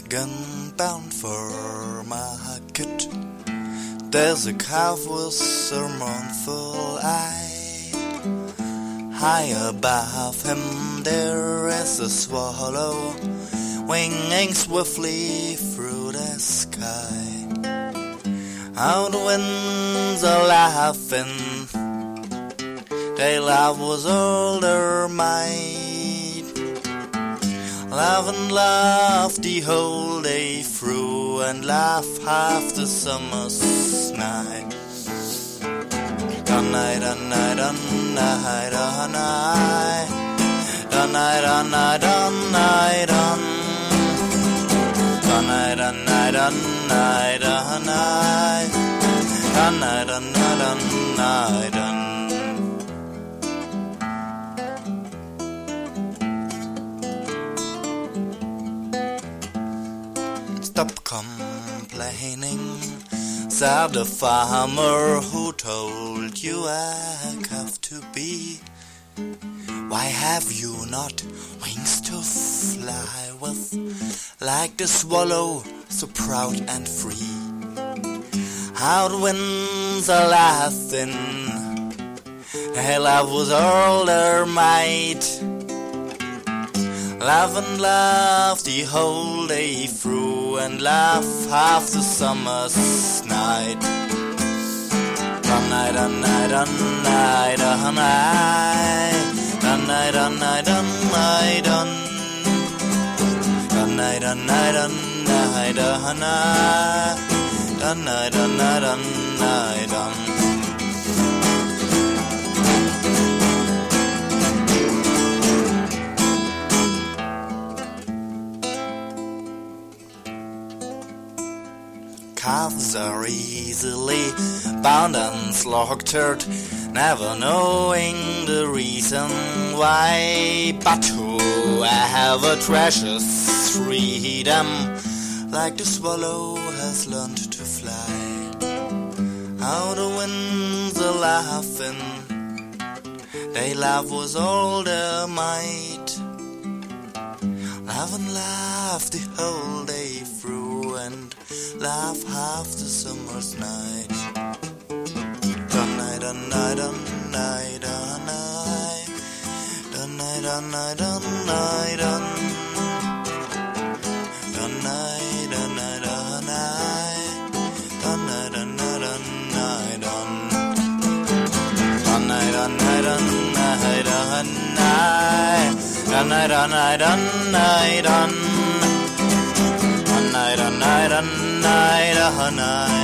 gun-bound for market. There's a calf with a mournful eye. High above him there is a swallow, winging swiftly through the sky. Out the winds are laughing, they laugh with all their might. Laugh and laugh the whole day through, and laugh half the summer's night. Night, night, night, night, night, night, night, night, night, night, night. Stop complaining, said the farmer who told you I have to be. Why have you not wings to fly with, like the swallow, so proud and free? How the winds are laughing, they laugh with all their might. Laugh and laugh the whole day through, and laugh half the summer's night. Night, night, night, night, night, night, night, night, night. Calves are easily bound and slaughtered, never knowing the reason why. But whoever treasures freedom, like the swallow has learned to fly. How the winds are laughing, they laugh with all their might. Laugh and laugh the whole day through, and laugh half the summer's night. Night, night, night, night, night, night, night, night. Night, night, night, night, night.